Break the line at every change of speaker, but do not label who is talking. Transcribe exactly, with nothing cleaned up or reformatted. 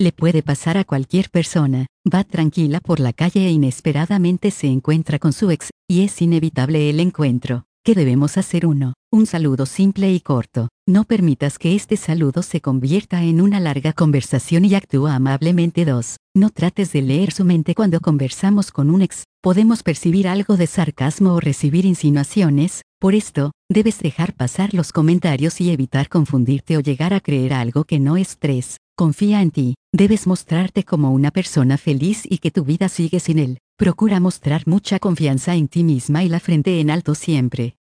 Le puede pasar a cualquier persona. Va tranquila por la calle e inesperadamente se encuentra con su ex, y es inevitable el encuentro. ¿Qué debemos hacer? uno. Un saludo simple y corto. No permitas que este saludo se convierta en una larga conversación y actúa amablemente. dos. No trates de leer su mente cuando conversamos con un ex. Podemos percibir algo de sarcasmo o recibir insinuaciones. Por esto, debes dejar pasar los comentarios y evitar confundirte o llegar a creer algo que no es. tres. Confía en ti. Debes mostrarte como una persona feliz y que tu vida sigue sin él. Procura mostrar mucha confianza en ti misma y la frente en alto siempre.